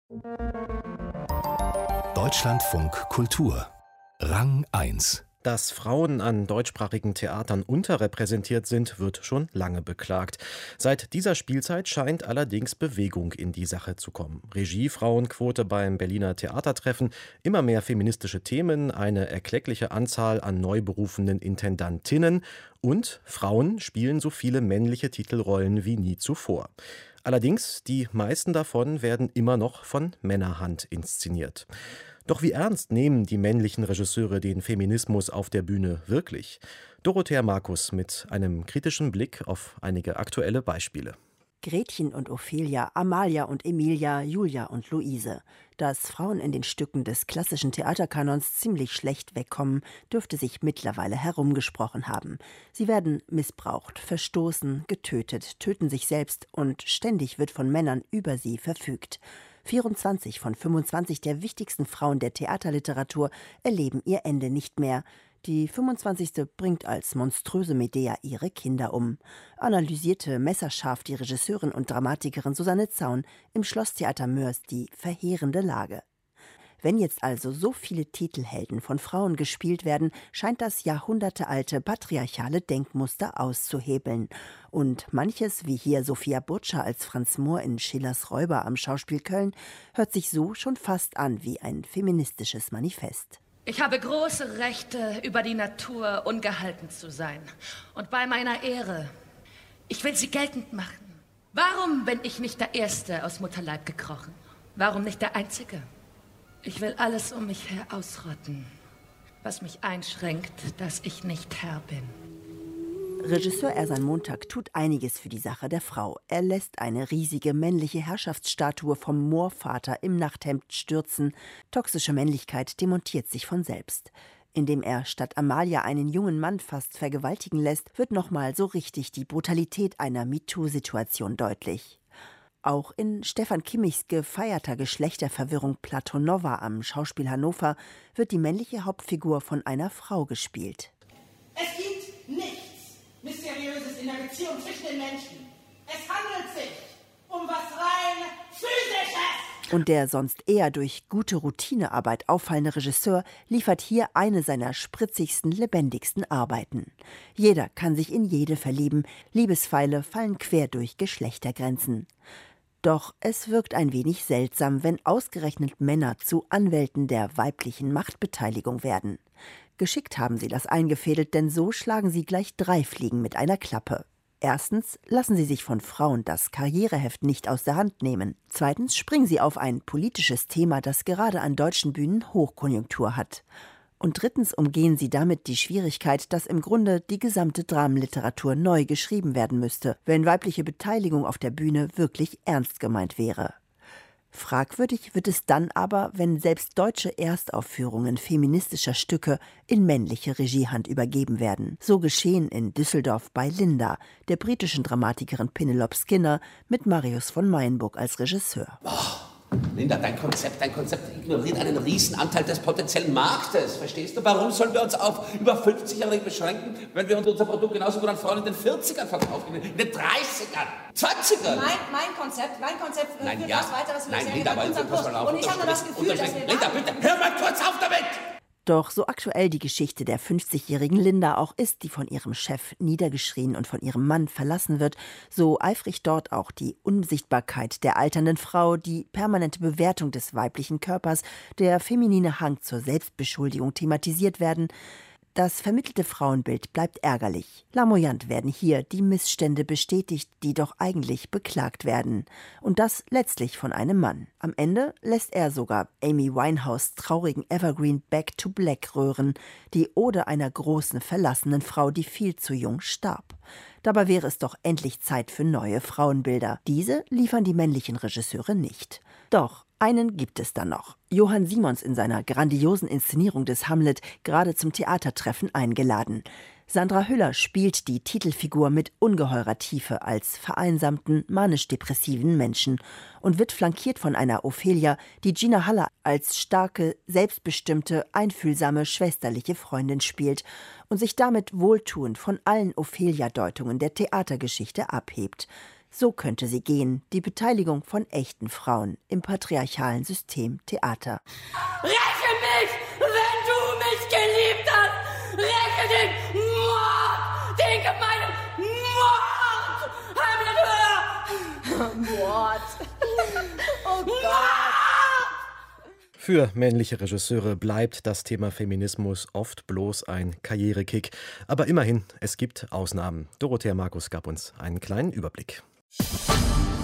Deutschlandfunk Kultur Rang 1. Dass Frauen an deutschsprachigen Theatern unterrepräsentiert sind, wird schon lange beklagt. Seit dieser Spielzeit scheint allerdings Bewegung in die Sache zu kommen. Regie, Frauenquote beim Berliner Theatertreffen, immer mehr feministische Themen, eine erkleckliche Anzahl an neu berufenen Intendantinnen und Frauen spielen so viele männliche Titelrollen wie nie zuvor. Allerdings, die meisten davon werden immer noch von Männerhand inszeniert. Doch wie ernst nehmen die männlichen Regisseure den Feminismus auf der Bühne wirklich? Dorothea Markus mit einem kritischen Blick auf einige aktuelle Beispiele. Gretchen und Ophelia, Amalia und Emilia, Julia und Luise. Dass Frauen in den Stücken des klassischen Theaterkanons ziemlich schlecht wegkommen, dürfte sich mittlerweile herumgesprochen haben. Sie werden missbraucht, verstoßen, getötet, töten sich selbst und ständig wird von Männern über sie verfügt. 24 von 25 der wichtigsten Frauen der Theaterliteratur erleben ihr Ende nicht mehr. Die 25. bringt als monströse Medea ihre Kinder um, analysierte messerscharf die Regisseurin und Dramatikerin Susanne Zaun im Schlosstheater Moers die verheerende Lage. Wenn jetzt also so viele Titelhelden von Frauen gespielt werden, scheint das jahrhundertealte patriarchale Denkmuster auszuhebeln. Und manches, wie hier Sophia Burtscher als Franz Mohr in Schillers Räuber am Schauspiel Köln, hört sich so schon fast an wie ein feministisches Manifest. Ich habe große Rechte, über die Natur ungehalten zu sein. Und bei meiner Ehre, ich will sie geltend machen. Warum bin ich nicht der Erste aus Mutterleib gekrochen? Warum nicht der Einzige? Ich will alles um mich her ausrotten, was mich einschränkt, dass ich nicht Herr bin. Regisseur Ersan Montag tut einiges für die Sache der Frau. Er lässt eine riesige männliche Herrschaftsstatue vom Moorvater im Nachthemd stürzen. Toxische Männlichkeit demontiert sich von selbst. Indem er statt Amalia einen jungen Mann fast vergewaltigen lässt, wird nochmal so richtig die Brutalität einer MeToo-Situation deutlich. Auch in Stefan Kimmichs gefeierter Geschlechterverwirrung Platonova am Schauspiel Hannover wird die männliche Hauptfigur von einer Frau gespielt. Es gibt nichts Mysteriöses in der Beziehung zwischen den Menschen. Es handelt sich um was rein Physisches. Und der sonst eher durch gute Routinearbeit auffallende Regisseur liefert hier eine seiner spritzigsten, lebendigsten Arbeiten. Jeder kann sich in jede verlieben, Liebespfeile fallen quer durch Geschlechtergrenzen. Doch es wirkt ein wenig seltsam, wenn ausgerechnet Männer zu Anwälten der weiblichen Machtbeteiligung werden. Geschickt haben sie das eingefädelt, denn so schlagen sie gleich 3 Fliegen mit einer Klappe. Erstens lassen sie sich von Frauen das Karriereheft nicht aus der Hand nehmen. Zweitens springen sie auf ein politisches Thema, das gerade an deutschen Bühnen Hochkonjunktur hat. Und drittens umgehen sie damit die Schwierigkeit, dass im Grunde die gesamte Dramenliteratur neu geschrieben werden müsste, wenn weibliche Beteiligung auf der Bühne wirklich ernst gemeint wäre. Fragwürdig wird es dann aber, wenn selbst deutsche Erstaufführungen feministischer Stücke in männliche Regiehand übergeben werden. So geschehen in Düsseldorf bei Linda, der britischen Dramatikerin Penelope Skinner, mit Marius von Meyenburg als Regisseur. Linda, dein Konzept ignoriert einen riesen Anteil des potenziellen Marktes, verstehst du? Warum sollen wir uns auf über 50-Jährige beschränken, wenn wir unser Produkt genauso gut an Frauen in den 40ern verkaufen, in den 30ern, 20ern? Mein Konzept führt das weiter, was wir Nein, Linda, mit unserem Kurs. Und ich habe das Gefühl, dass wir... Linda, bitte, hör mal kurz auf damit! Doch so aktuell die Geschichte der 50-jährigen Linda auch ist, die von ihrem Chef niedergeschrien und von ihrem Mann verlassen wird, so eifrig dort auch die Unsichtbarkeit der alternden Frau, die permanente Bewertung des weiblichen Körpers, der feminine Hang zur Selbstbeschuldigung thematisiert werden. Das vermittelte Frauenbild bleibt ärgerlich. Lamoyant werden hier die Missstände bestätigt, die doch eigentlich beklagt werden. Und das letztlich von einem Mann. Am Ende lässt er sogar Amy Winehouse' traurigen Evergreen Back to Black röhren, die Ode einer großen, verlassenen Frau, die viel zu jung starb. Dabei wäre es doch endlich Zeit für neue Frauenbilder. Diese liefern die männlichen Regisseure nicht. Doch einen gibt es dann noch. Johann Simons in seiner grandiosen Inszenierung des Hamlet gerade zum Theatertreffen eingeladen. Sandra Hüller spielt die Titelfigur mit ungeheurer Tiefe als vereinsamten, manisch-depressiven Menschen und wird flankiert von einer Ophelia, die Gina Haller als starke, selbstbestimmte, einfühlsame, schwesterliche Freundin spielt und sich damit wohltuend von allen Ophelia-Deutungen der Theatergeschichte abhebt. So könnte sie gehen, die Beteiligung von echten Frauen im patriarchalen System Theater. Räche mich, wenn du mich geliebt hast! Räche den Mord! Den gemeinen Mord! Mord! Oh Gott! Für männliche Regisseure bleibt das Thema Feminismus oft bloß ein Karrierekick. Aber immerhin, es gibt Ausnahmen. Dorothea Markus gab uns einen kleinen Überblick.